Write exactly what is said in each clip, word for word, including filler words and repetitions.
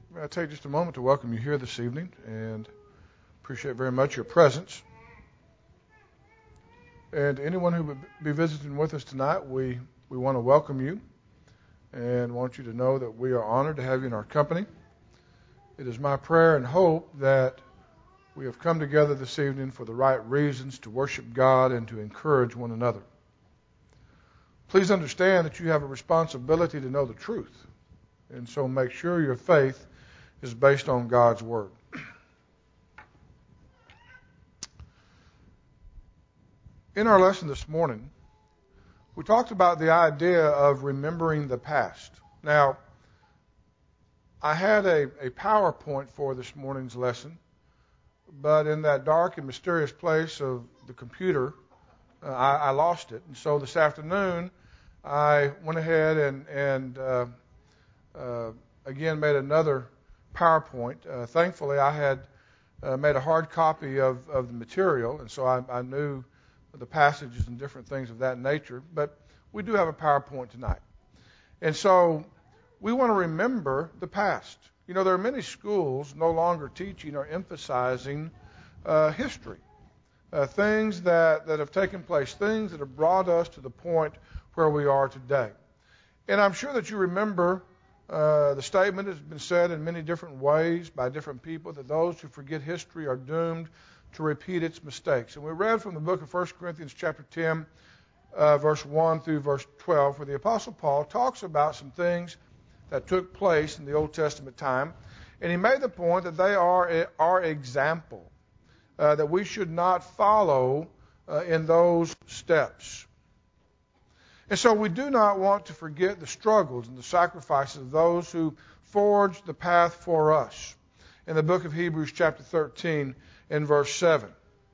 I take just a moment to welcome you here this evening and appreciate very much your presence. And anyone who would be visiting with us tonight, we, we want to welcome you and want you to know that we are honored to have you in our company. It is my prayer and hope that we have come together this evening for the right reasons to worship God and to encourage one another. Please understand that you have a responsibility to know the truth, and so make sure your faith is based on God's Word. In our lesson this morning, we talked about the idea of remembering the past. Now, I had a, a PowerPoint for this morning's lesson, but in that dark and mysterious place of the computer, uh, I, I lost it. And so this afternoon, I went ahead and, and uh, uh, again made another PowerPoint. Uh, thankfully, I had uh, made a hard copy of, of the material, and so I, I knew the passages and different things of that nature. But we do have a PowerPoint tonight. And so we want to remember the past. You know, there are many schools no longer teaching or emphasizing uh, history, uh, things that, that have taken place, things that have brought us to the point where we are today. And I'm sure that you remember uh, the statement has been said in many different ways by different people that those who forget history are doomed to repeat its mistakes. And we read from the book of First Corinthians chapter ten, uh, verse one through verse twelve, where the Apostle Paul talks about some things that took place in the Old Testament time. And he made the point that they are our example, uh, that we should not follow uh, in those steps. And so we do not want to forget the struggles and the sacrifices of those who forged the path for us. In the book of Hebrews chapter thirteen and verse seven.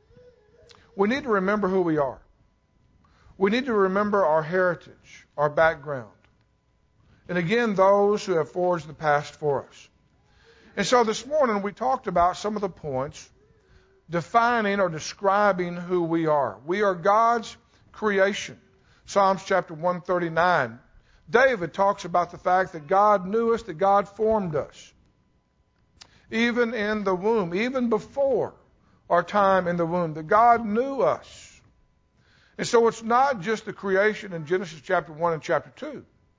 We need to remember who we are. We need to remember our heritage, our background. And again, those who have forged the past for us. And so this morning we talked about some of the points defining or describing who we are. We are God's creation. Psalms chapter one thirty-nine. David talks about the fact that God knew us, that God formed us. Even in the womb, even before our time in the womb, that God knew us. And so it's not just the creation in Genesis chapter one and chapter two.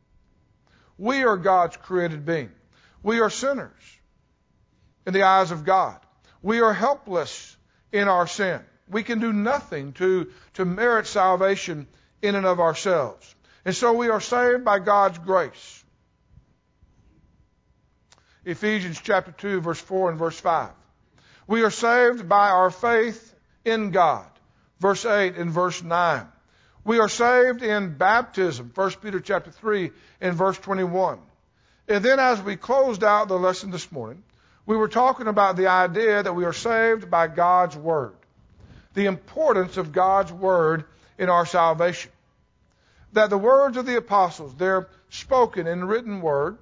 We are God's created being. We are sinners in the eyes of God. We are helpless in our sin. We can do nothing to, to merit salvation in and of ourselves. And so we are saved by God's grace. Ephesians chapter two, verse four and verse five. We are saved by our faith in God. Verse eight and verse nine. We are saved in baptism. First Peter chapter three and verse twenty-one. And then as we closed out the lesson this morning, we were talking about the idea that we are saved by God's Word. The importance of God's Word in our salvation. That the words of the apostles, their spoken and written word,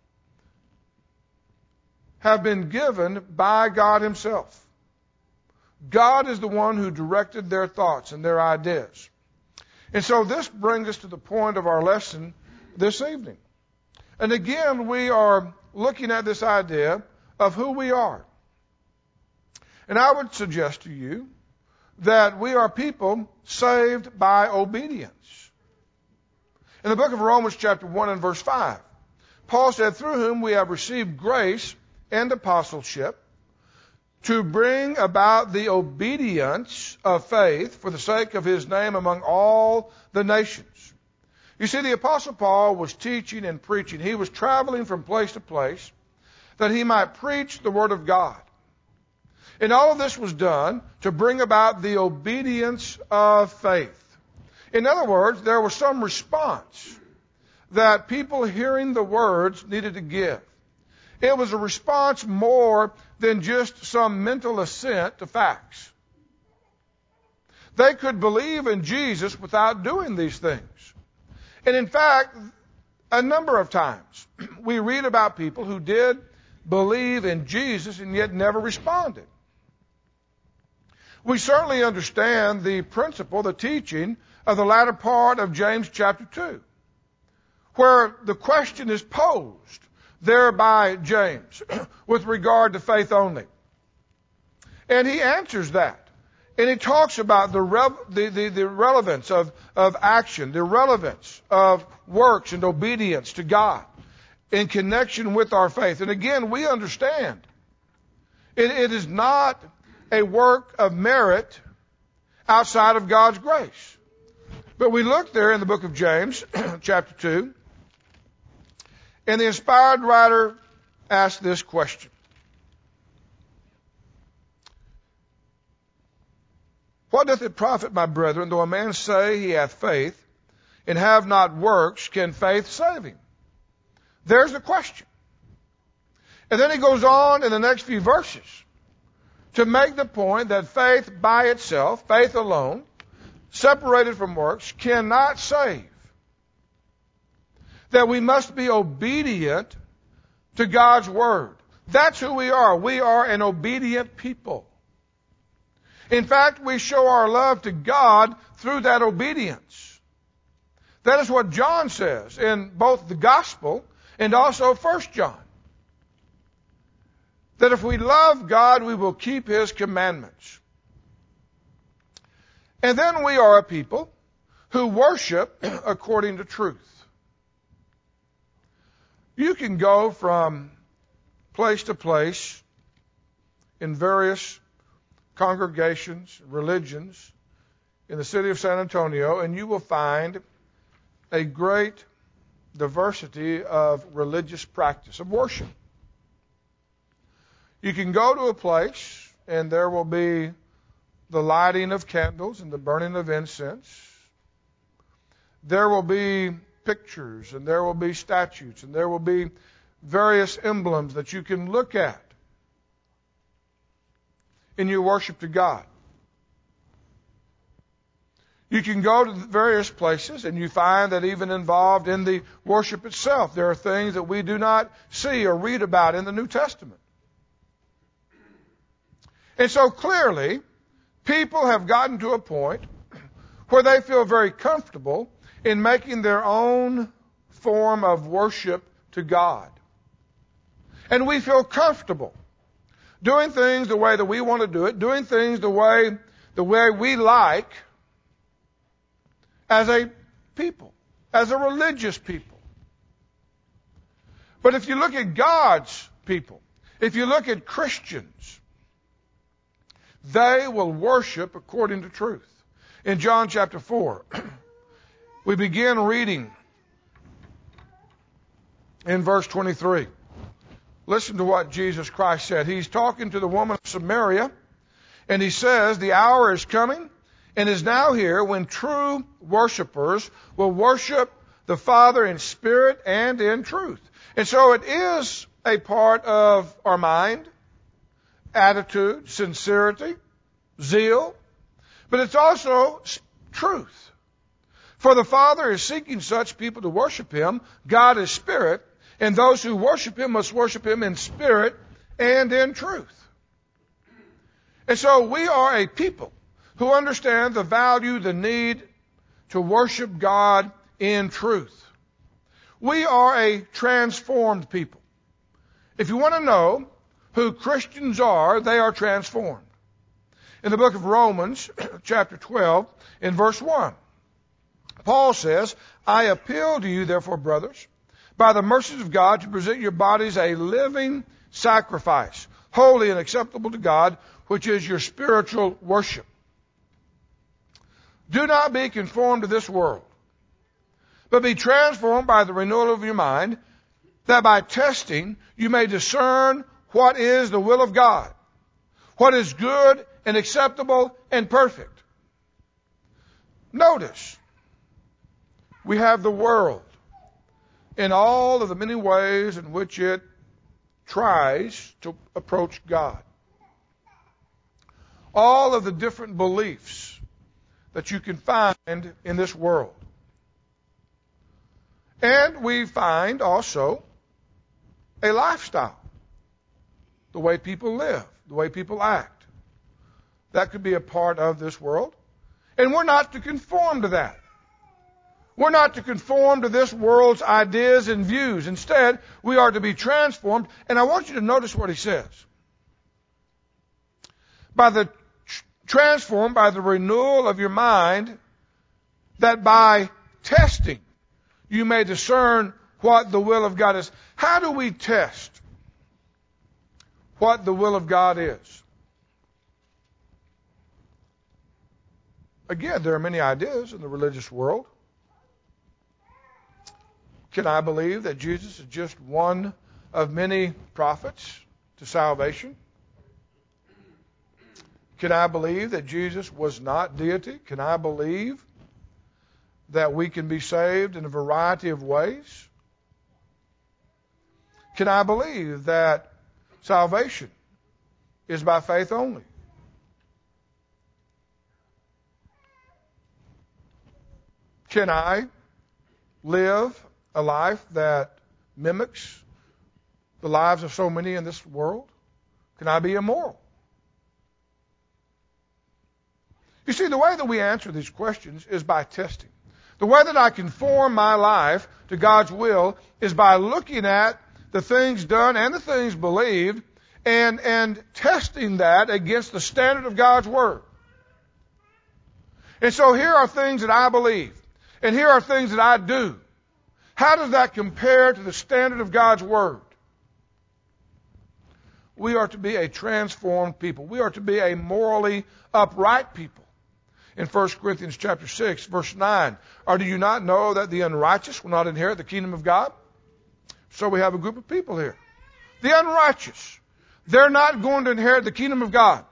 have been given by God Himself. God is the one who directed their thoughts and their ideas. And so this brings us to the point of our lesson this evening. And again, we are looking at this idea of who we are. And I would suggest to you that we are people saved by obedience. In the book of Romans chapter one and verse five, Paul said, through whom we have received grace and apostleship to bring about the obedience of faith for the sake of His name among all the nations. You see, the Apostle Paul was teaching and preaching. He was traveling from place to place that he might preach the Word of God. And all of this was done to bring about the obedience of faith. In other words, there was some response that people hearing the words needed to give. It was a response more than just some mental assent to facts. They could believe in Jesus without doing these things. And in fact, a number of times we read about people who did believe in Jesus and yet never responded. We certainly understand the principle, the teaching of the latter part of James chapter two, where the question is posed. there by James with regard to faith only. And he answers that. And he talks about the, rev, the, the, the relevance of, of action, the relevance of works and obedience to God in connection with our faith. And again, we understand it, it is not a work of merit outside of God's grace. But we look there in the book of James, chapter two, and the inspired writer asked this question. What doth it profit, my brethren, though a man say he hath faith, and have not works, can faith save him? There's the question. And then he goes on in the next few verses to make the point that faith by itself, faith alone, separated from works, cannot save. That we must be obedient to God's word. That's who we are. We are an obedient people. In fact, we show our love to God through that obedience. That is what John says in both the Gospel and also First John. That if we love God, we will keep His commandments. And then we are a people who worship according to truth. You can go from place to place in various congregations, religions in the city of San Antonio, and you will find a great diversity of religious practice, of worship. You can go to a place and there will be the lighting of candles and the burning of incense. There will be pictures and there will be statues and there will be various emblems that you can look at in your worship to God. You can go to various places and you find that even involved in the worship itself, there are things that we do not see or read about in the New Testament. And so clearly, people have gotten to a point where they feel very comfortable in making their own form of worship to God. And we feel comfortable doing things the way that we want to do it, doing things the way the way we like as a people, as a religious people. But if you look at God's people, if you look at Christians, they will worship according to truth. In John chapter four, we begin reading in verse twenty-three. Listen to what Jesus Christ said. He's talking to the woman of Samaria, and he says, the hour is coming and is now here when true worshipers will worship the Father in spirit and in truth. And so it is a part of our mind, attitude, sincerity, zeal, but it's also truth. For the Father is seeking such people to worship Him. God is spirit, and those who worship Him must worship Him in spirit and in truth. And so we are a people who understand the value, the need to worship God in truth. We are a transformed people. If you want to know who Christians are, they are transformed. In the book of Romans, chapter twelve, in verse one, Paul says, I appeal to you, therefore, brothers, by the mercies of God, to present your bodies a living sacrifice, holy and acceptable to God, which is your spiritual worship. Do not be conformed to this world, but be transformed by the renewal of your mind, that by testing you may discern what is the will of God, what is good and acceptable and perfect. Notice, we have the world in all of the many ways in which it tries to approach God. All of the different beliefs that you can find in this world. And we find also a lifestyle, the way people live, the way people act. That could be a part of this world. And we're not to conform to that. We're not to conform to this world's ideas and views. Instead, we are to be transformed. And I want you to notice what he says. By the transformed by the renewal of your mind, that by testing you may discern what the will of God is. How do we test what the will of God is? Again, there are many ideas in the religious world. Can I believe that Jesus is just one of many prophets to salvation? Can I believe that Jesus was not deity? Can I believe that we can be saved in a variety of ways? Can I believe that salvation is by faith only? Can I live a life that mimics the lives of so many in this world? Can I be immoral? You see, the way that we answer these questions is by testing. The way that I conform my life to God's will is by looking at the things done and the things believed and, and testing that against the standard of God's Word. And so here are things that I believe, and here are things that I do. How does that compare to the standard of God's Word? We are to be a transformed people. We are to be a morally upright people. In First Corinthians chapter six, verse nine, or do you not know that the unrighteous will not inherit the kingdom of God? So we have a group of people here. The unrighteous, they're not going to inherit the kingdom of God.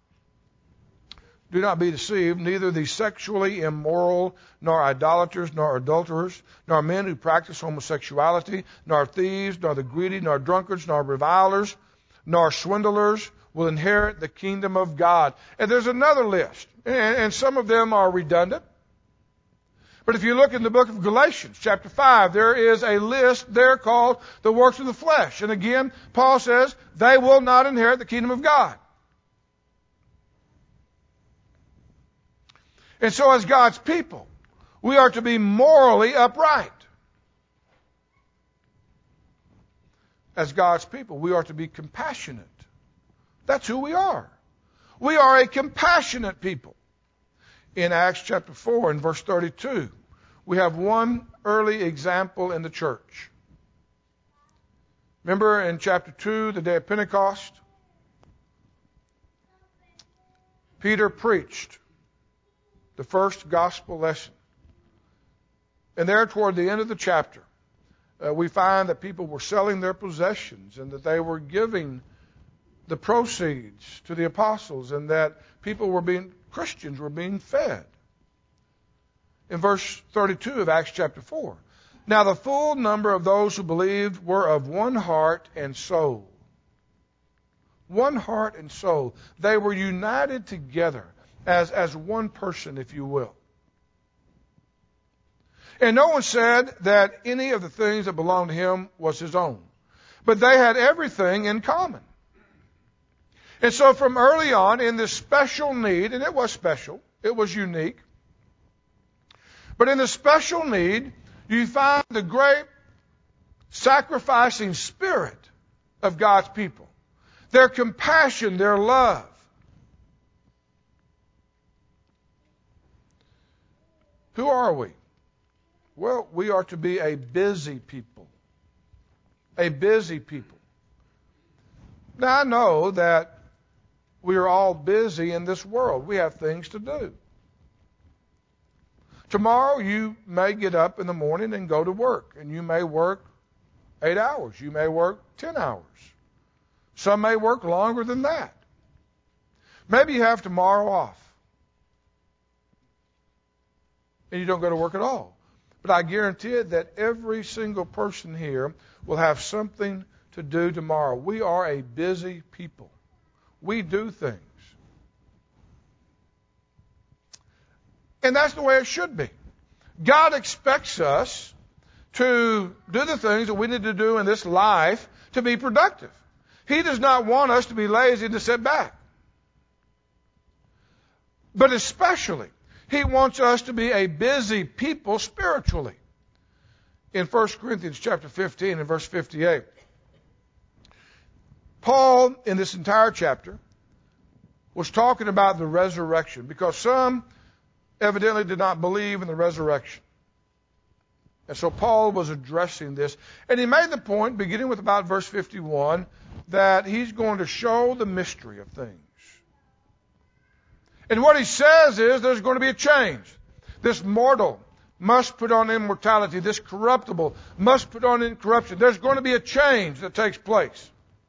Do not be deceived, neither the sexually immoral, nor idolaters, nor adulterers, nor men who practice homosexuality, nor thieves, nor the greedy, nor drunkards, nor revilers, nor swindlers will inherit the kingdom of God. And there's another list, and, and some of them are redundant. But if you look in the book of Galatians, chapter five, there is a list there called the works of the flesh. And again, Paul says, they will not inherit the kingdom of God. And so as God's people, we are to be morally upright. As God's people, we are to be compassionate. That's who we are. We are a compassionate people. In Acts chapter four and verse thirty-two, we have one early example in the church. Remember in chapter two, the day of Pentecost, Peter preached the first gospel lesson. And there toward the end of the chapter, uh, we find that people were selling their possessions and that they were giving the proceeds to the apostles and that people were being, Christians were being fed. In verse thirty-two of Acts chapter four, now the full number of those who believed were of one heart and soul. One heart and soul. They were united together as, as one person, if you will. And no one said that any of the things that belonged to him was his own. But they had everything in common. And so from early on, in this special need, and it was special, it was unique, but in the special need, you find the great sacrificing spirit of God's people. Their compassion, their love. Who are we? Well, we are to be a busy people. A busy people. Now, I know that we are all busy in this world. We have things to do. Tomorrow, you may get up in the morning and go to work, and you may work eight hours. You may work ten hours. Some may work longer than that. Maybe you have tomorrow off, and you don't go to work at all. But I guarantee it that every single person here will have something to do tomorrow. We are a busy people. We do things. And that's the way it should be. God expects us to do the things that we need to do in this life to be productive. He does not want us to be lazy and to sit back. But especially, He wants us to be a busy people spiritually. In First Corinthians chapter fifteen and verse fifty-eight, Paul, in this entire chapter, was talking about the resurrection because some evidently did not believe in the resurrection. And so Paul was addressing this. And he made the point, beginning with about verse fifty-one, that he's going to show the mystery of things. And what he says is there's going to be a change. This mortal must put on immortality. This corruptible must put on incorruption. There's going to be a change that takes place.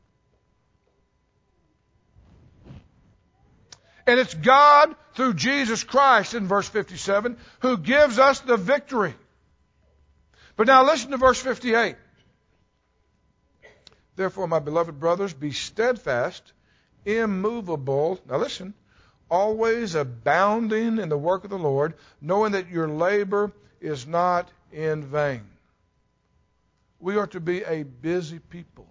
And it's God, through Jesus Christ, in verse fifty-seven, who gives us the victory. But now listen to verse fifty-eight. Therefore, my beloved brothers, be steadfast, immovable. Now listen. Always abounding in the work of the Lord, knowing that your labor is not in vain. We are to be a busy people.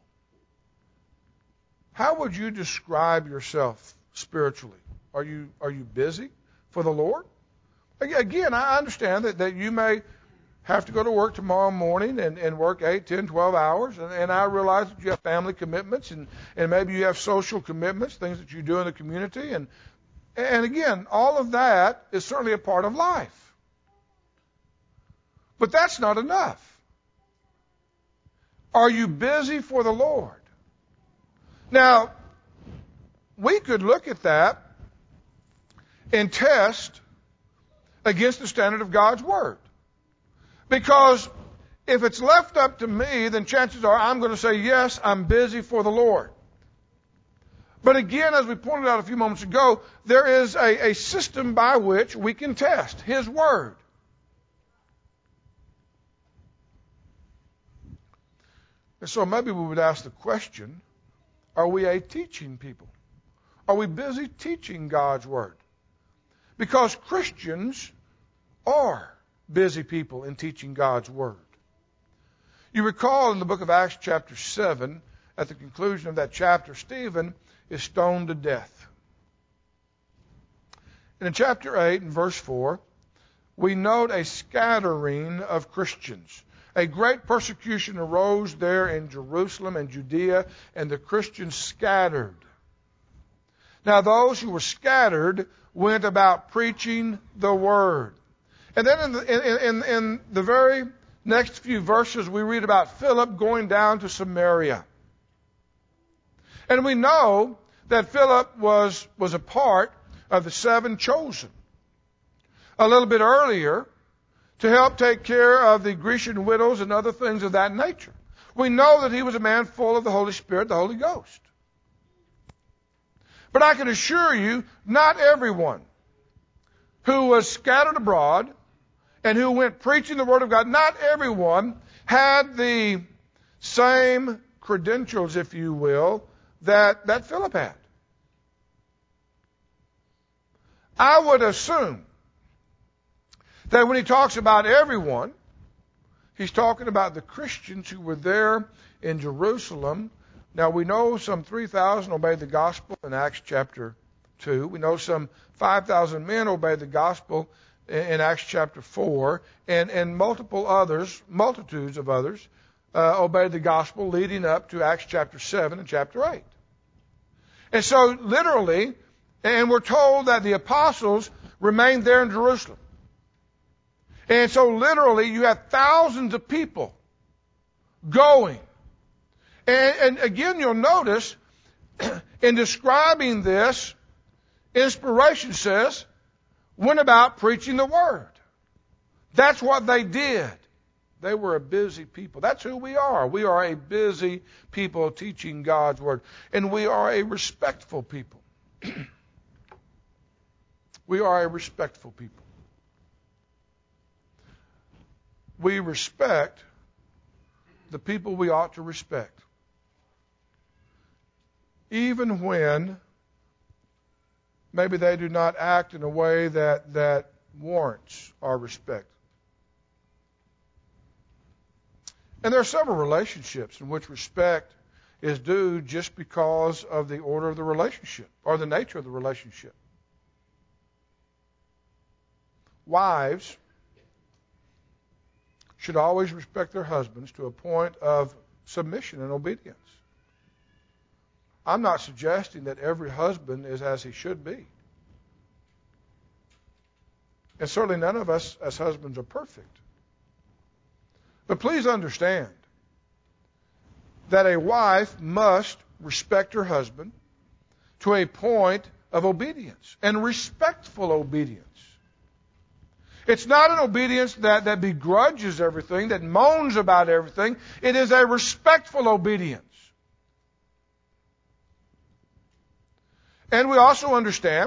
How would you describe yourself spiritually? Are you are you busy for the Lord? Again, I understand that, that you may have to go to work tomorrow morning and, and work eight, ten, twelve hours. And, and I realize that you have family commitments and, and maybe you have social commitments, things that you do in the community. And, and again, all of that is certainly a part of life. But that's not enough. Are you busy for the Lord? Now, we could look at that and test against the standard of God's Word. Because if it's left up to me, then chances are I'm going to say, yes, I'm busy for the Lord. But again, as we pointed out a few moments ago, there is a, a system by which we can test His Word. And so maybe we would ask the question, are we a teaching people? Are we busy teaching God's Word? Because Christians are busy people in teaching God's Word. You recall in the book of Acts chapter seven, at the conclusion of that chapter, Stephen is stoned to death. And in chapter eight and verse four, we note a scattering of Christians. A great persecution arose there in Jerusalem and Judea, and the Christians scattered. Now those who were scattered went about preaching the Word. And then in the, in, in, in the very next few verses, we read about Philip going down to Samaria. And we know that Philip was, was a part of the seven chosen. A little bit earlier, to help take care of the Grecian widows and other things of that nature. We know that he was a man full of the Holy Spirit, the Holy Ghost. But I can assure you, not everyone who was scattered abroad and who went preaching the Word of God, not everyone had the same credentials, if you will, that, that Philip had. I would assume that when he talks about everyone, he's talking about the Christians who were there in Jerusalem. Now, we know some three thousand obeyed the gospel in Acts chapter two. We know some five thousand men obeyed the gospel in Acts chapter four. And, and multiple others, multitudes of others, uh, obeyed the gospel leading up to Acts chapter seven and chapter eight. And so, literally, and we're told that the apostles remained there in Jerusalem. And so, literally, you have thousands of people going. And, and again, you'll notice, in describing this, inspiration says, went about preaching the Word. That's what they did. They were a busy people. That's who we are. We are a busy people teaching God's Word. And we are a respectful people. We are a respectful people. We respect the people we ought to respect. Even when maybe they do not act in a way that, that warrants our respect. And there are several relationships in which respect is due just because of the order of the relationship or the nature of the relationship. wives should always respect their husbands to a point of submission and obedience. I'm not suggesting that every husband is as he should be. And certainly none of us as husbands are perfect. But please understand that a wife must respect her husband to a point of obedience, and respectful obedience. It's not an obedience that, that begrudges everything, that moans about everything. It is a respectful obedience. And we also understand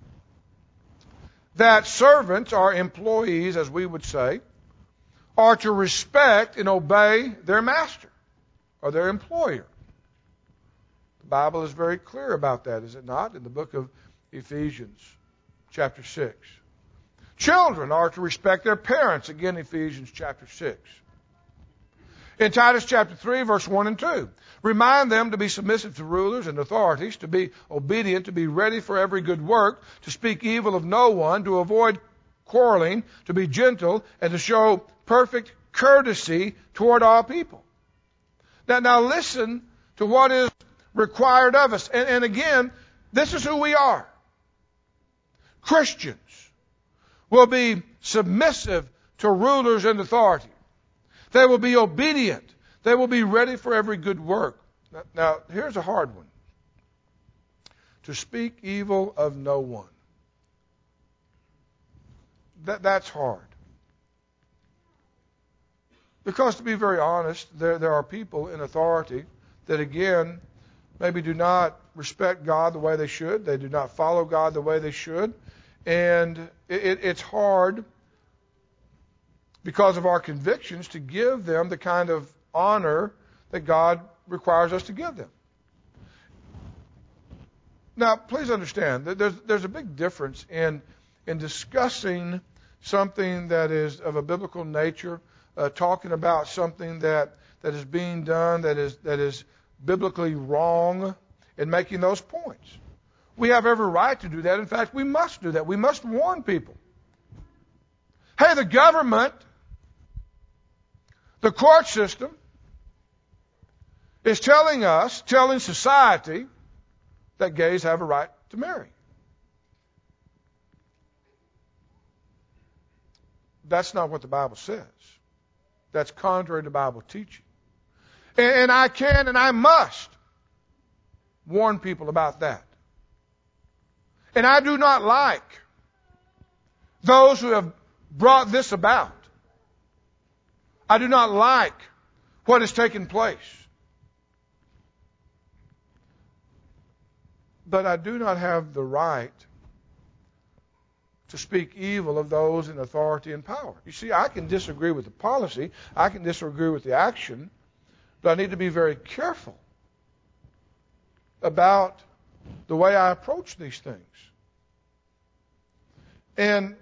that servants, or employees, as we would say, are to respect and obey their master or their employer. The Bible is very clear about that, is it not? In the book of Ephesians, chapter six. Children are to respect their parents, again, Ephesians chapter six. In Titus chapter three, verse one and two, remind them to be submissive to rulers and authorities, to be obedient, to be ready for every good work, to speak evil of no one, to avoid quarreling, to be gentle, and to show perfect courtesy toward all people. Now, now listen to what is required of us. And, and again, this is who we are. Christians will be submissive to rulers and authority. They will be obedient. They will be ready for every good work. Now, now here's a hard one. To speak evil of no one. That, that's hard. Because to be very honest, there, there are people in authority that, again, maybe do not respect God the way they should. They do not follow God the way they should. And it, it, it's hard because of our convictions to give them the kind of honor that God requires us to give them. Now, please understand that there's, there's a big difference in, in discussing something that is of a biblical nature, uh, talking about something that, that is being done that is, that is biblically wrong, and making those points. We have every right to do that. In fact, we must do that. We must warn people. Hey, the government, the court system, is telling us, telling society, that gays have a right to marry. That's not what the Bible says. That's contrary to Bible teaching. And, and I can and I must warn people about that. And I do not like those who have brought this about. I do not like what has taken place. But I do not have the right to speak evil of those in authority and power. You see, I can disagree with the policy, I can disagree with the action, but I need to be very careful about the way I approach these things. And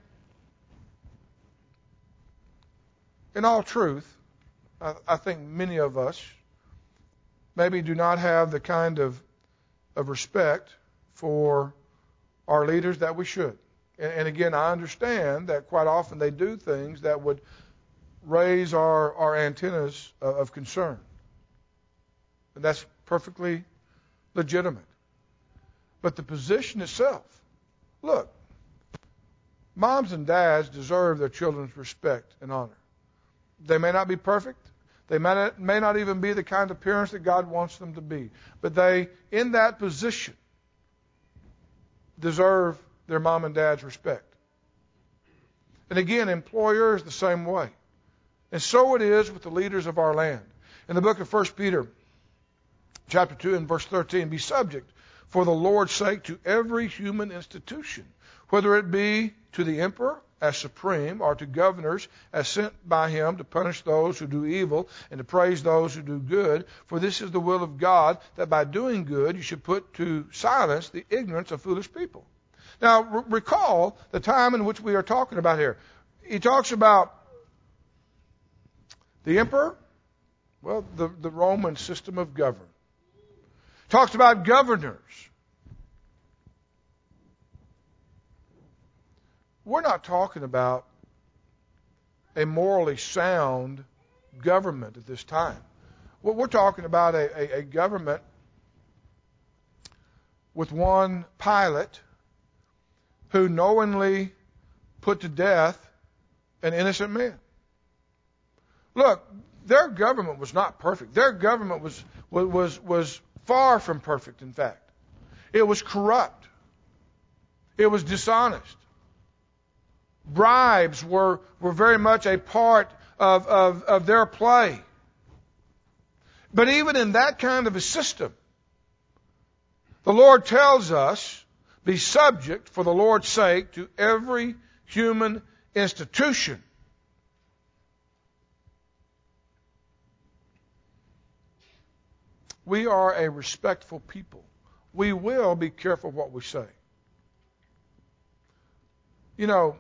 in all truth, I, I think many of us maybe do not have the kind of, of respect for our leaders that we should. And, and again, I understand that quite often they do things that would raise our, our antennas of, of concern. And that's perfectly legitimate. But the position itself, look, moms and dads deserve their children's respect and honor. They may not be perfect. They may not, may not even be the kind of parents that God wants them to be. But they, in that position, deserve their mom and dad's respect. And again, employers the same way. And so it is with the leaders of our land. In the book of First Peter, chapter two and verse thirteen, be subject for the Lord's sake to every human institution, whether it be to the emperor as supreme, or to governors as sent by him to punish those who do evil and to praise those who do good. For this is the will of God, that by doing good you should put to silence the ignorance of foolish people. Now, re- recall the time in which we are talking about here. He talks about the emperor, well, the, the Roman system of government. Talks about governors. we're not talking about a morally sound government at this time. Well, we're talking about a, a, a government with one Pilate who knowingly put to death an innocent man. Look, their government was not perfect. Their government was was was far from perfect, in fact. It was corrupt. It was dishonest. Bribes were, were very much a part of, of, of their play. But even in that kind of a system, the Lord tells us, be subject for the Lord's sake to every human institution. We are a respectful people. We will be careful what we say. You know,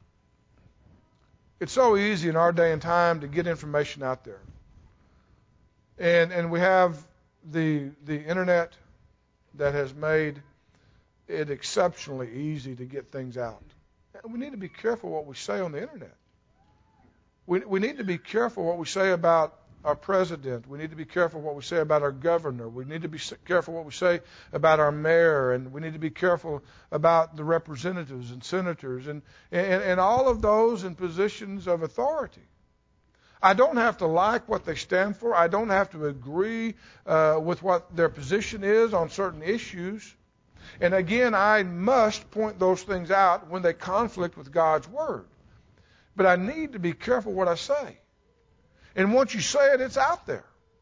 it's so easy in our day and time to get information out there. And and we have the the internet that has made it exceptionally easy to get things out. And we need to be careful what we say on the internet. We we need to be careful what we say about our president. We need to be careful what we say about our governor. We need to be careful what we say about our mayor, and we need to be careful about the representatives and senators and, and, and all of those in positions of authority. I don't have to like what they stand for. I don't have to agree uh, with what their position is on certain issues. And again, I must point those things out when they conflict with God's Word. But I need to be careful what I say. And once you say it, it's out there.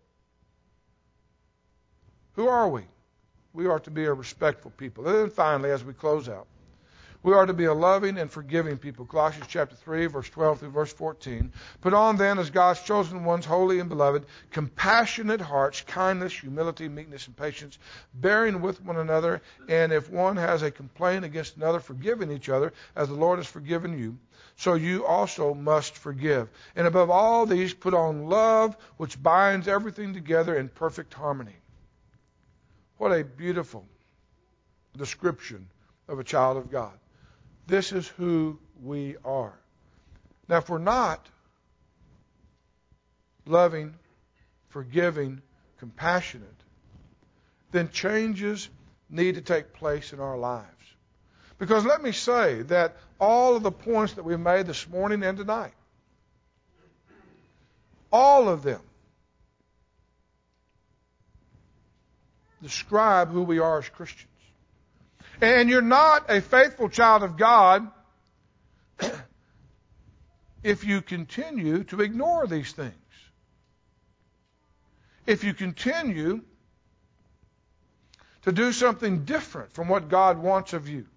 Who are we? We are to be a respectful people. And then finally, as we close out, we are to be a loving and forgiving people. Colossians chapter three, verse twelve through verse fourteen. Put on then, as God's chosen ones, holy and beloved, compassionate hearts, kindness, humility, meekness, and patience, bearing with one another. And if one has a complaint against another, forgiving each other, as the Lord has forgiven you. So you also must forgive. And above all these, put on love, which binds everything together in perfect harmony. What a beautiful description of a child of God. This is who we are. Now, if we're not loving, forgiving, compassionate, then changes need to take place in our lives. Because let me say that all of the points that we made this morning and tonight, all of them describe who we are as Christians. And you're not a faithful child of God if you continue to ignore these things. If you continue to do something different from what God wants of you.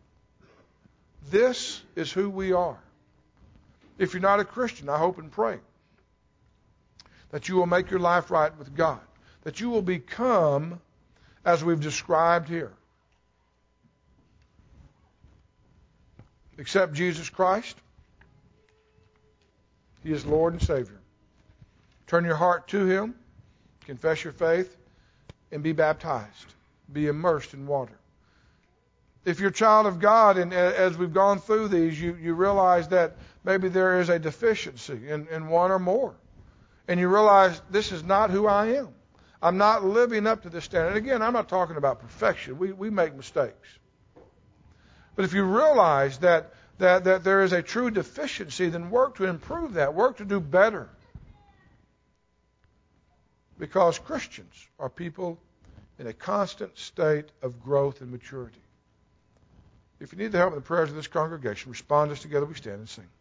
This is who we are. If you're not a Christian, I hope and pray that you will make your life right with God. That you will become as we've described here. Accept Jesus Christ. He is Lord and Savior. Turn your heart to Him. Confess your faith. And be baptized. Be immersed in water. If you're a child of God, and as we've gone through these, you, you realize that maybe there is a deficiency in, in one or more. And you realize this is not who I am. I'm not living up to this standard. And again, I'm not talking about perfection. We, we make mistakes. But if you realize that, that, that there is a true deficiency, then work to improve that. Work to do better. Because Christians are people in a constant state of growth and maturity. If you need the help of the prayers of this congregation, respond as together we stand and sing.